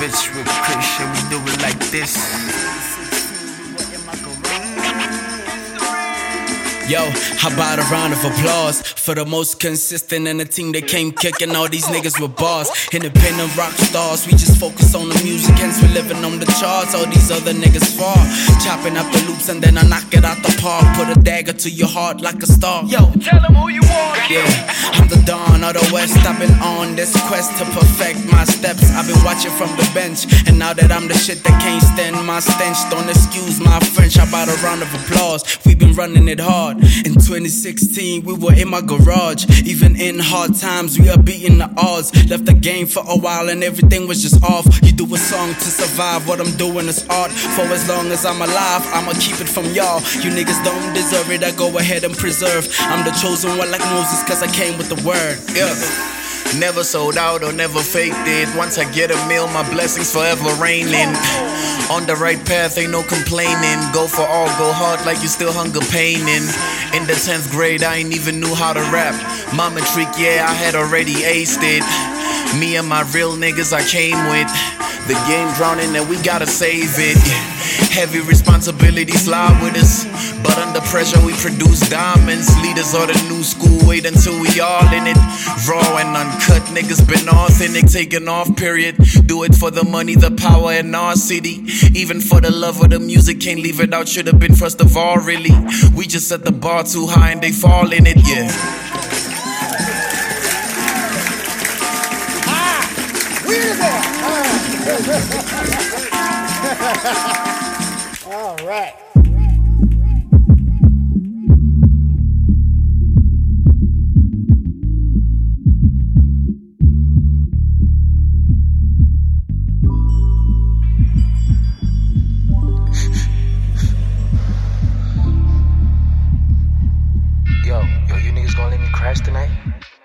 switch with Chris, and we do it like this. Yo, how about a round of applause for the most consistent and the team that came kicking all these niggas with bars. Independent rock stars, we just focus on the music, hence we living on the charts. All these other niggas fall, chopping up the loops and then I knock it out the park. Put a dagger to your heart like a star. Yo, tell them who you are. Yeah, I'm the dawn of the west. I've been on this quest to perfect my steps. I've been watching from the bench, and now that I'm the shit that can't stand my stench, don't excuse my French. How about a round of applause? We've been running it hard. In 2016, we were in my garage. Even in hard times, we are beating the odds. Left the game for a while and everything was just off. You do a song to survive, what I'm doing is art. For as long as I'm alive, I'ma keep it from y'all. You niggas don't deserve it, I go ahead and preserve. I'm the chosen one like Moses, cause I came with the word. Yeah. Never sold out or never faked it. Once I get a meal, my blessings forever raining. On the right path, ain't no complaining. Go for all, go hard like you still hunger paining. In the 10th grade, I ain't even knew how to rap. Mama trick, yeah, I had already aced it. Me and my real niggas I came with. The game drowning and we gotta save it. Heavy responsibilities lie with us, but under pressure we produce diamonds. Leaders of the new school, wait until we all in it. Raw and uncut, niggas been authentic, taking off, period. Do it for the money, the power in our city. Even for the love of the music, can't leave it out, should've been first of all, really. We just set the bar too high and they fall in it, yeah. All right. Yo, you niggas gonna let me crash tonight?